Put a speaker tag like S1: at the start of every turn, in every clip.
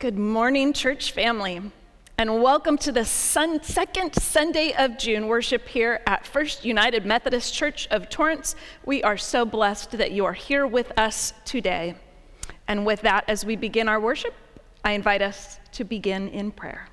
S1: Good morning, church family, and welcome to the second Sunday of June worship here at First United Methodist Church of Torrance. We are so blessed that you are here with us today. And with that, as we begin our worship, I invite us to begin in prayer.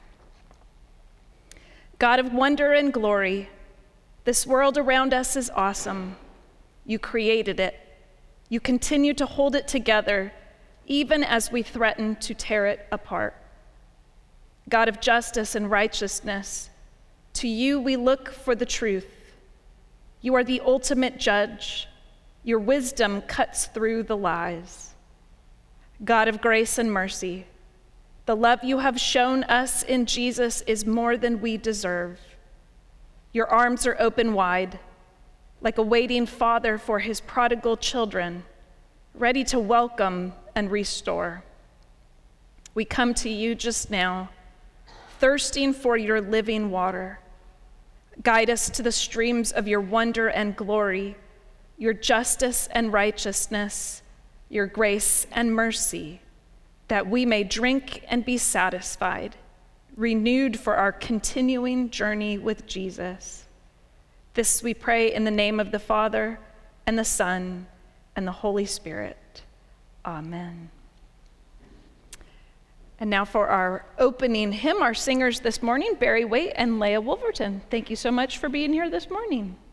S1: God of wonder and glory, this world around us is awesome. You created it. You continue to hold it together, even as we threaten to tear it apart. God of justice and righteousness, to you we look for the truth. You are the ultimate judge. Your wisdom cuts through the lies. God of grace and mercy, the love you have shown us in Jesus is more than we deserve. Your arms are open wide, like a waiting father for his prodigal children, ready to welcome and restore. We come to you just now, thirsting for your living water. Guide us to the streams of your wonder and glory, your justice and righteousness, your grace and mercy, that we may drink and be satisfied, renewed for our continuing journey with Jesus. This we pray in the name of the Father, and the Son, and the Holy Spirit. Amen. And now for our opening hymn, our singers this morning, Barry Waite and Leah Wolverton. Thank you so much for being here this morning.